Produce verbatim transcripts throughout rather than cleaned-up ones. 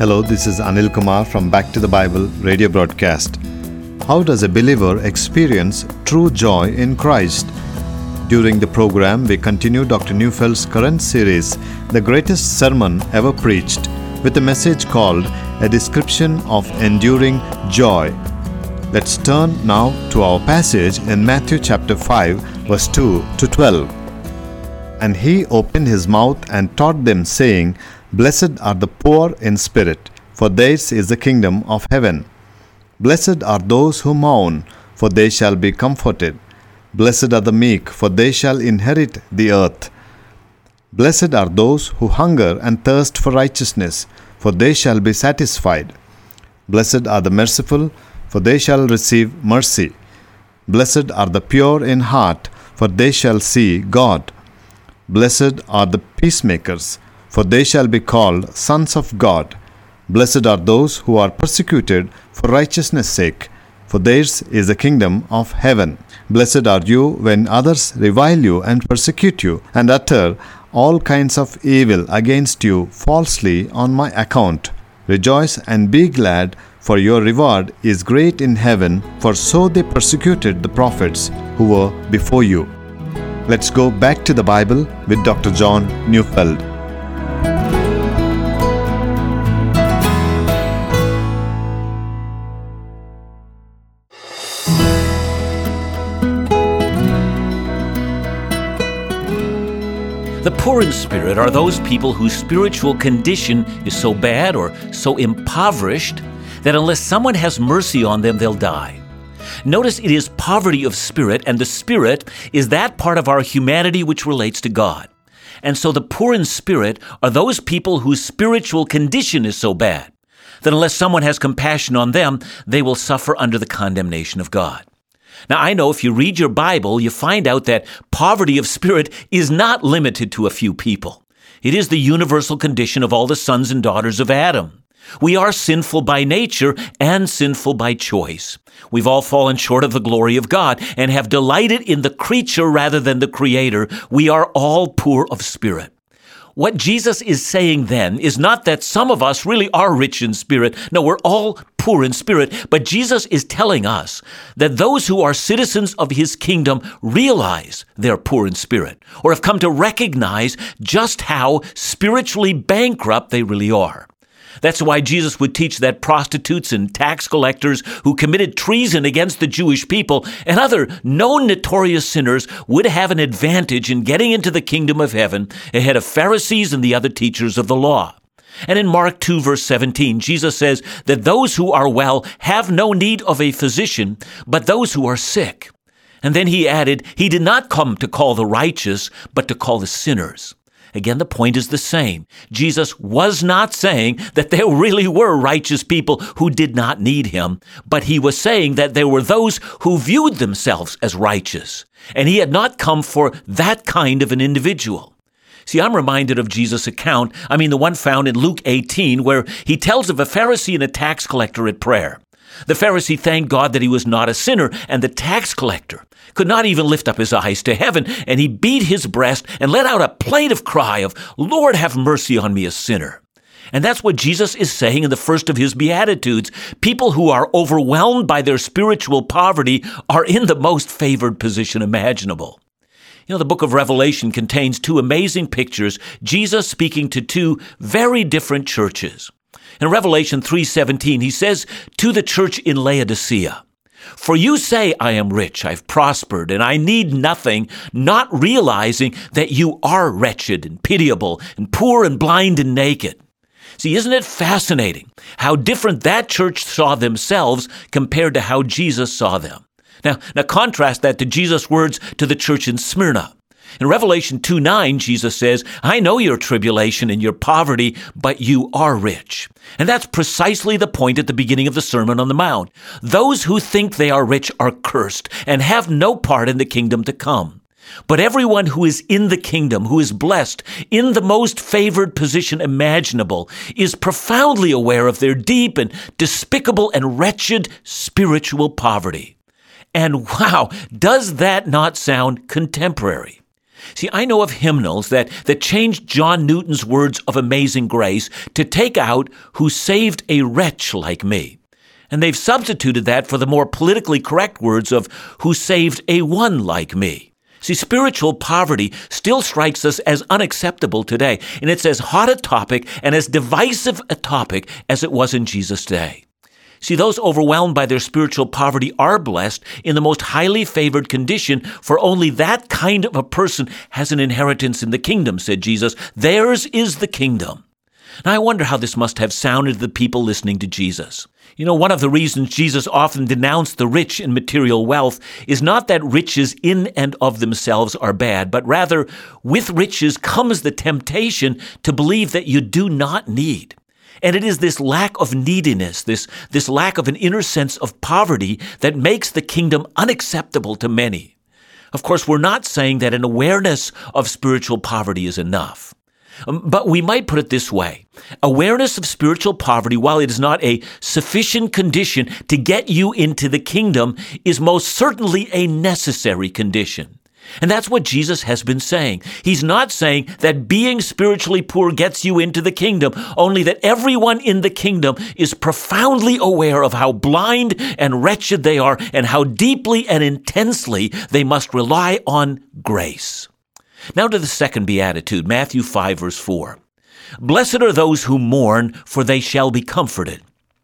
Hello, this is Anil Kumar from Back to the Bible radio broadcast. How does a believer experience true joy in Christ? During the program, we continue Doctor Neufeld's current series, The Greatest Sermon Ever Preached, with a message called A Description of Enduring Joy. Let's turn now to our passage in Matthew chapter five, verse two to twelve. And he opened his mouth and taught them, saying, Blessed are the poor in spirit, for theirs is the kingdom of heaven. Blessed are those who mourn, for they shall be comforted. Blessed are the meek, for they shall inherit the earth. Blessed are those who hunger and thirst for righteousness, for they shall be satisfied. Blessed are the merciful, for they shall receive mercy. Blessed are the pure in heart, for they shall see God. Blessed are the peacemakers, for they shall be called sons of God. Blessed are those who are persecuted for righteousness' sake, for theirs is the kingdom of heaven. Blessed are you when others revile you and persecute you, and utter all kinds of evil against you falsely on my account. Rejoice and be glad, for your reward is great in heaven, for so they persecuted the prophets who were before you. Let's go back to the Bible with Doctor John Neufeld. The poor in spirit are those people whose spiritual condition is so bad or so impoverished that unless someone has mercy on them, they'll die. Notice it is poverty of spirit, and the spirit is that part of our humanity which relates to God. And so the poor in spirit are those people whose spiritual condition is so bad that unless someone has compassion on them, they will suffer under the condemnation of God. Now, I know if you read your Bible, you find out that poverty of spirit is not limited to a few people. It is the universal condition of all the sons and daughters of Adam. We are sinful by nature and sinful by choice. We've all fallen short of the glory of God and have delighted in the creature rather than the Creator. We are all poor of spirit. What Jesus is saying then is not that some of us really are rich in spirit. No, we're all poor in spirit. But Jesus is telling us that those who are citizens of his kingdom realize they're poor in spirit, or have come to recognize just how spiritually bankrupt they really are. That's why Jesus would teach that prostitutes and tax collectors who committed treason against the Jewish people and other known notorious sinners would have an advantage in getting into the kingdom of heaven ahead of Pharisees and the other teachers of the law. And in Mark two, verse seventeen, Jesus says that those who are well have no need of a physician, but those who are sick. And then he added, he did not come to call the righteous, but to call the sinners. Again, the point is the same. Jesus was not saying that there really were righteous people who did not need him, but he was saying that there were those who viewed themselves as righteous, and he had not come for that kind of an individual. See, I'm reminded of Jesus' account, I mean the one found in Luke eighteen, where he tells of a Pharisee and a tax collector at prayer. The Pharisee thanked God that he was not a sinner, and the tax collector could not even lift up his eyes to heaven, and he beat his breast and let out a plaintive cry of, Lord, have mercy on me, a sinner. And that's what Jesus is saying in the first of his Beatitudes. People who are overwhelmed by their spiritual poverty are in the most favored position imaginable. You know, the book of Revelation contains two amazing pictures, Jesus speaking to two very different churches. In Revelation three seventeen, he says to the church in Laodicea, For you say, I am rich, I've prospered, and I need nothing, not realizing that you are wretched and pitiable and poor and blind and naked. See, isn't it fascinating how different that church saw themselves compared to how Jesus saw them? Now, now contrast that to Jesus' words to the church in Smyrna. In Revelation two nine, Jesus says, I know your tribulation and your poverty, but you are rich. And that's precisely the point at the beginning of the Sermon on the Mount. Those who think they are rich are cursed and have no part in the kingdom to come. But everyone who is in the kingdom, who is blessed in the most favored position imaginable, is profoundly aware of their deep and despicable and wretched spiritual poverty. And wow, does that not sound contemporary? See, I know of hymnals that, that changed John Newton's words of Amazing Grace to take out "who saved a wretch like me." And they've substituted that for the more politically correct words of "who saved a one like me." See, spiritual poverty still strikes us as unacceptable today, and it's as hot a topic and as divisive a topic as it was in Jesus' day. See, those overwhelmed by their spiritual poverty are blessed in the most highly favored condition, for only that kind of a person has an inheritance in the kingdom, said Jesus. Theirs is the kingdom. Now, I wonder how this must have sounded to the people listening to Jesus. You know, one of the reasons Jesus often denounced the rich in material wealth is not that riches in and of themselves are bad, but rather with riches comes the temptation to believe that you do not need. And it is this lack of neediness, this, this lack of an inner sense of poverty that makes the kingdom unacceptable to many. Of course, we're not saying that an awareness of spiritual poverty is enough. But we might put it this way. Awareness of spiritual poverty, while it is not a sufficient condition to get you into the kingdom, is most certainly a necessary condition. And that's what Jesus has been saying. He's not saying that being spiritually poor gets you into the kingdom, only that everyone in the kingdom is profoundly aware of how blind and wretched they are and how deeply and intensely they must rely on grace. Now to the second beatitude, Matthew five, verse four. Blessed are those who mourn, for they shall be comforted.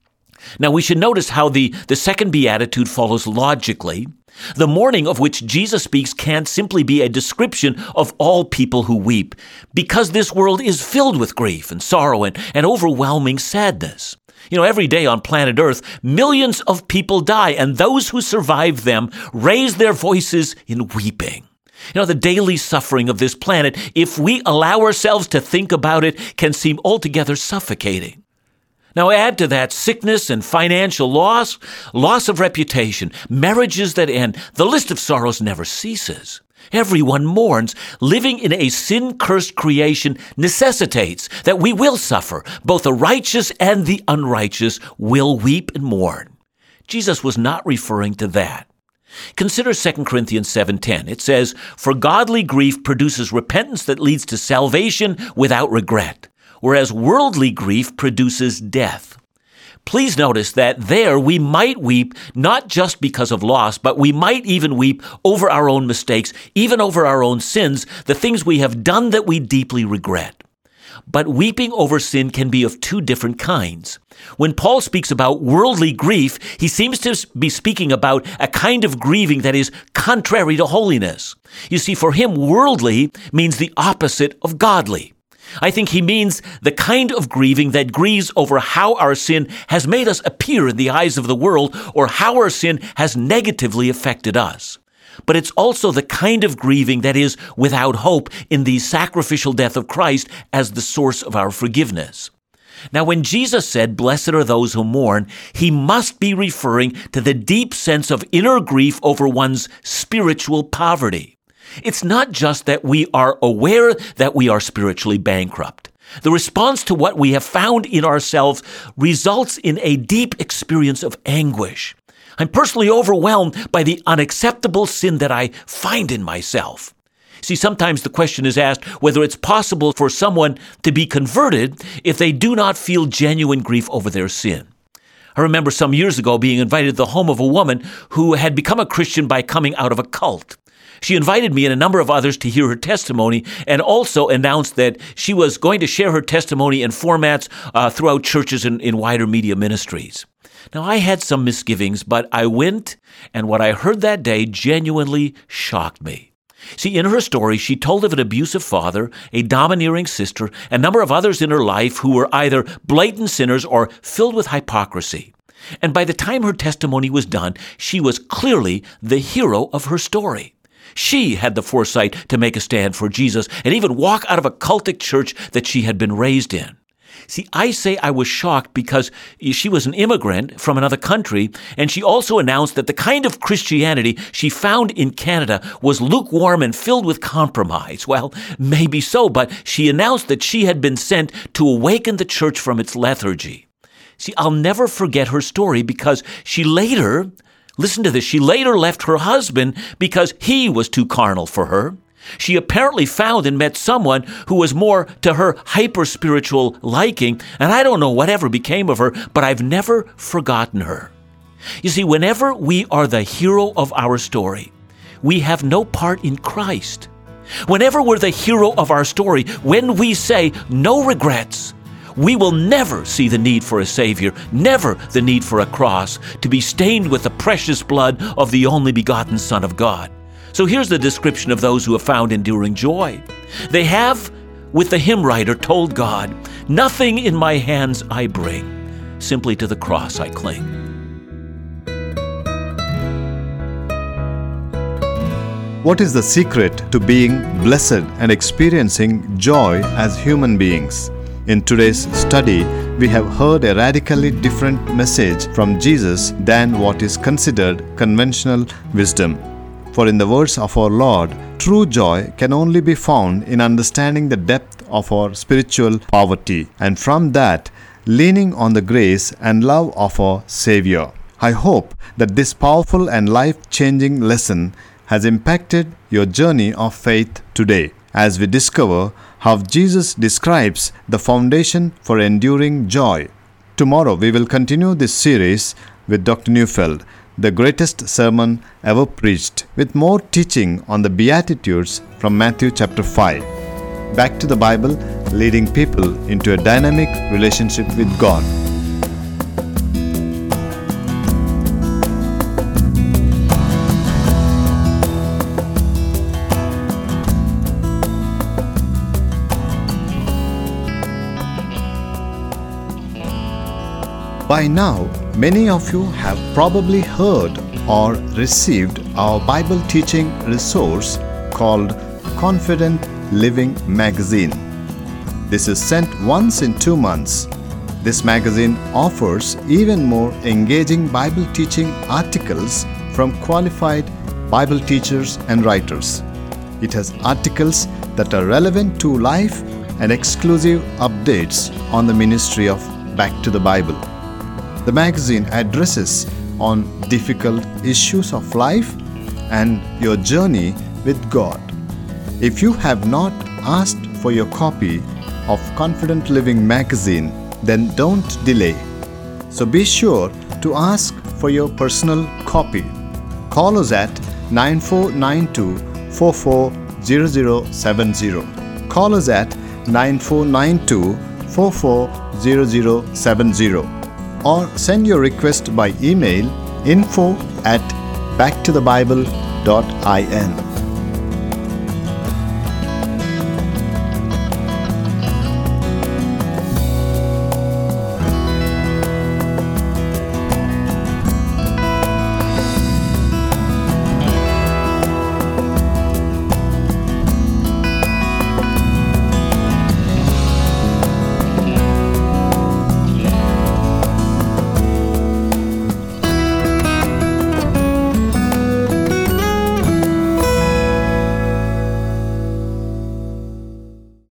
Now we should notice how the, the second beatitude follows logically. The mourning of which Jesus speaks can't simply be a description of all people who weep, because this world is filled with grief and sorrow and, and overwhelming sadness. You know, every day on planet Earth, millions of people die, and those who survive them raise their voices in weeping. You know, the daily suffering of this planet, if we allow ourselves to think about it, can seem altogether suffocating. Now add to that sickness and financial loss, loss of reputation, marriages that end. The list of sorrows never ceases. Everyone mourns. Living in a sin-cursed creation necessitates that we will suffer. Both the righteous and the unrighteous will weep and mourn. Jesus was not referring to that. Consider Second Corinthians seven ten. It says, "For godly grief produces repentance that leads to salvation without regret, whereas worldly grief produces death." Please notice that there we might weep not just because of loss, but we might even weep over our own mistakes, even over our own sins, the things we have done that we deeply regret. But weeping over sin can be of two different kinds. When Paul speaks about worldly grief, he seems to be speaking about a kind of grieving that is contrary to holiness. You see, for him, worldly means the opposite of godly. I think he means the kind of grieving that grieves over how our sin has made us appear in the eyes of the world, or how our sin has negatively affected us. But it's also the kind of grieving that is without hope in the sacrificial death of Christ as the source of our forgiveness. Now, when Jesus said, "Blessed are those who mourn," he must be referring to the deep sense of inner grief over one's spiritual poverty. It's not just that we are aware that we are spiritually bankrupt. The response to what we have found in ourselves results in a deep experience of anguish. I'm personally overwhelmed by the unacceptable sin that I find in myself. See, sometimes the question is asked whether it's possible for someone to be converted if they do not feel genuine grief over their sin. I remember some years ago being invited to the home of a woman who had become a Christian by coming out of a cult. She invited me and a number of others to hear her testimony, and also announced that she was going to share her testimony in formats uh, throughout churches and in wider media ministries. Now, I had some misgivings, but I went, and what I heard that day genuinely shocked me. See, in her story, she told of an abusive father, a domineering sister, a number of others in her life who were either blatant sinners or filled with hypocrisy. And by the time her testimony was done, she was clearly the hero of her story. She had the foresight to make a stand for Jesus and even walk out of a cultic church that she had been raised in. See, I say I was shocked because she was an immigrant from another country, and she also announced that the kind of Christianity she found in Canada was lukewarm and filled with compromise. Well, maybe so, but she announced that she had been sent to awaken the church from its lethargy. See, I'll never forget her story because she later, listen to this, she later left her husband because he was too carnal for her. She apparently found and met someone who was more to her hyper-spiritual liking, and I don't know whatever became of her, but I've never forgotten her. You see, whenever we are the hero of our story, we have no part in Christ. Whenever we're the hero of our story, when we say no regrets, we will never see the need for a Savior, never the need for a cross, to be stained with the precious blood of the only begotten Son of God. So here's the description of those who have found enduring joy. They have, with the hymn writer, told God, "Nothing in my hands I bring, simply to the cross I cling." What is the secret to being blessed and experiencing joy as human beings? In today's study, we have heard a radically different message from Jesus than what is considered conventional wisdom. For in the words of our Lord, true joy can only be found in understanding the depth of our spiritual poverty, and from that, leaning on the grace and love of our Savior. I hope that this powerful and life-changing lesson has impacted your journey of faith today, as we discover how Jesus describes the foundation for enduring joy. Tomorrow we will continue this series with Doctor Neufeld, the greatest sermon ever preached, with more teaching on the Beatitudes from Matthew chapter five. Back to the Bible, leading people into a dynamic relationship with God. By now, many of you have probably heard or received our Bible teaching resource called Confident Living Magazine. This is sent once in two months. This magazine offers even more engaging Bible teaching articles from qualified Bible teachers and writers. It has articles that are relevant to life and exclusive updates on the ministry of Back to the Bible. The magazine addresses on difficult issues of life and your journey with God. If you have not asked for your copy of Confident Living Magazine, then don't delay. So be sure to ask for your personal copy. Call us at nine four nine two, four four zero zero seven zero. Call us at nine four nine two, four four zero zero seven zero. Or send your request by email info at backtothebible dot in.